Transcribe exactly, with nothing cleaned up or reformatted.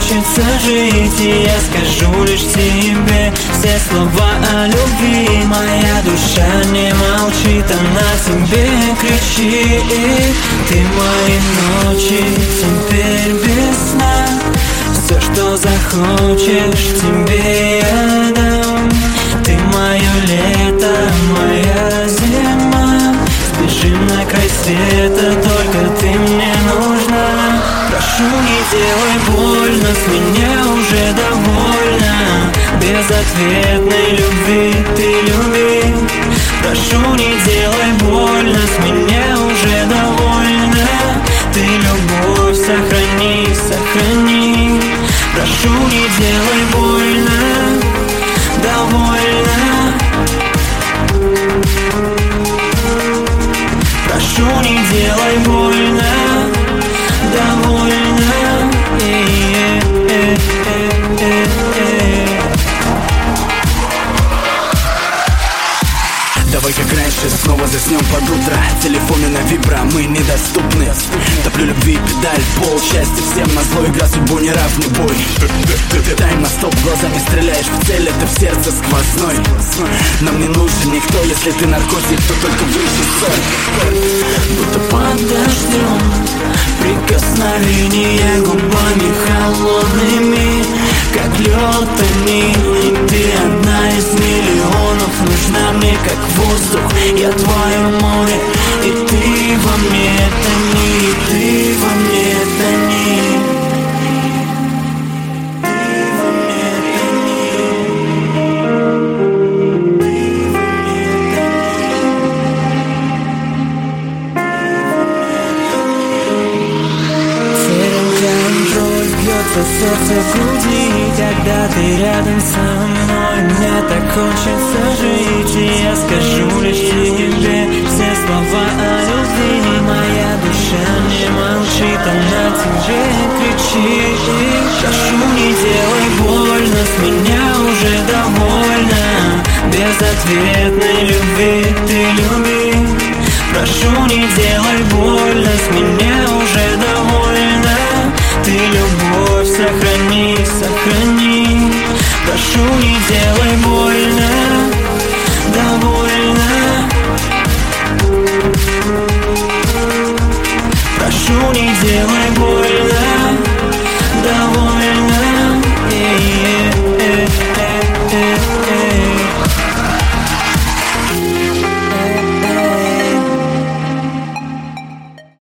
закончится жить, и я скажу лишь тебе все слова о любви. Моя душа не молчит, она тебе кричит. Ты мои ночи теперь без сна, все, что захочешь, тебе я дам. Ты мое лето, моя зима, сбежим на край света, только ты мне нужна. Прошу, не делай больно, с меня уже довольно. Безответной любви ты люби. Прошу, не делай больно, с меня уже довольно. Ты любовь сохрани, сохрани. Прошу, не делай больно, довольно. Прошу, не делай больно, довольно. Давай как раньше снова заснем под утро. Телефоны на вибро, мы недоступны. Топлю любви, педаль, пол. Счастье всем назло, игра судьбу неравный бой. Тайм на стоп, глазами стреляешь в цель, это в сердце сквозной. Нам не нужен никто, если ты наркотик, то только выше соль. Будто под дождем, прикосновения губами холодными, как лед они. И ты одна из миллионов, нужна мне как воздух. Я твое море, и ты во мне тони, и ты во мне тони. Сердце в груди, когда ты рядом со мной. Мне так хочется жить, и я скажу лишь тебе все слова о любви. Моя душа не молчит, она тебе кричит. Прошу, не делай больно, с меня уже довольно. Безответной любви ты люби. Прошу, не делай больно, с меня уже довольно. Ты любовь сохрани, сохрани. Прошу, не делай больно.